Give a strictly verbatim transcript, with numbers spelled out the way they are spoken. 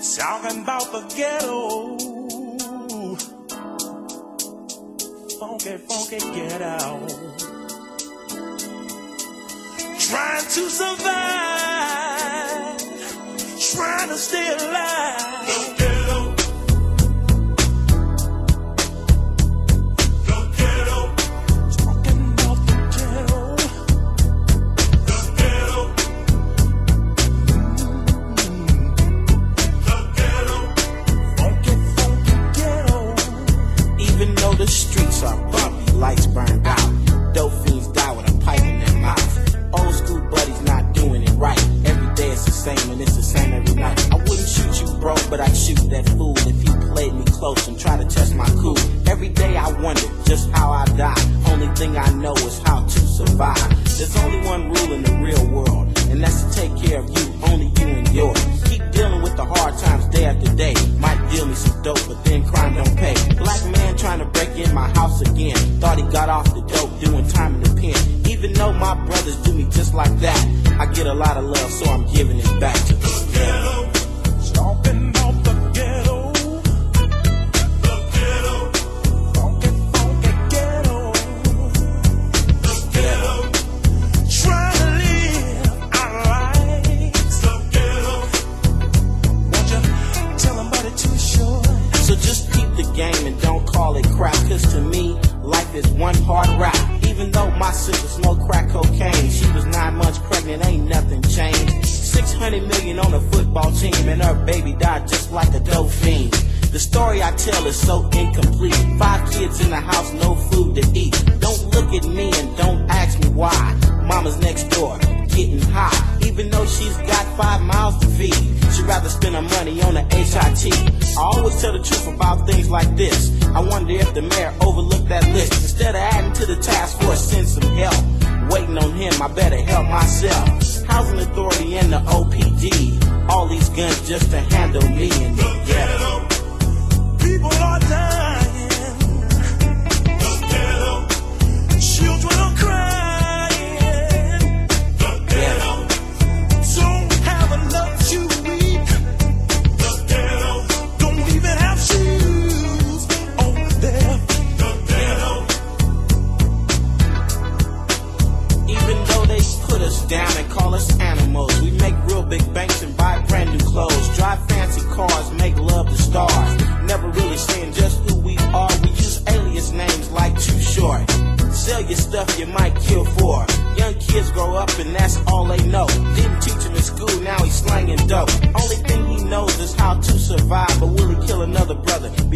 Talking about the ghetto. Funky, funky ghetto. Trying to survive, trying to stay alive. The ghetto. The ghetto. Talking about the ghetto. The ghetto. The ghetto. Funky, funky ghetto. Even though the streets are bumpy, lights burned out, dope fiends die with a pipe in their mouth. Old school buddies not doing it right. Every day it's the same and it's the same every night. I wouldn't shoot you, bro, but I'd shoot that fool if he played me close and tried to test my cool. Every day I wonder just how I die. Only thing I know is how to survive. There's only one rule in the real world, and that's to take care of you, only you and yours. Keep dealing with the hard times day after day. Might deal me some dope, but then crime don't pay. Black man trying to break in my house again. Thought he got off the dope, doing time in the pen. Even though my brothers do me just like that, I get a lot of love, so I'm giving it back to the ghetto. Talking about the ghetto. The ghetto. Funky, funky ghetto. The ghetto. Trying to live our lives. The ghetto. Won't you tell them about it too short? So just keep the game and don't call it crap, cause to me, life is one hard rap. Even though my sister smoked crack cocaine, she was nine months pregnant, ain't nothing changed. six hundred million on a football team, and her baby died just like a dope fiend. The story I tell is so incomplete. Five kids in the house, no food to eat. Don't look at me and don't ask me why. Mama's next door, getting high. Even though she's got five miles to feed, she'd rather spend her money on a H I T. I always tell the truth about things like this. I wonder if the mayor overlooked that list. Instead of adding to the task force, send some help. Waiting on him, I better help myself. Housing authority and the O P D. All these guns just to handle me in the ghetto. People are dying. The ghetto. Children are crying. The ghetto. Don't have enough to eat. The ghetto. Don't even have shoes over there. The ghetto. Even though they put us down and call us animals, we make real big banks and buy brand new clothes, drive fancy cars, make love to stars. Never really saying just who we are. We use alias names like Too Short. Sell your stuff you might kill for. Young kids grow up and that's all they know. Didn't teach him in school, now he's slanging dope. Only thing he knows is how to survive, but will he kill another brother?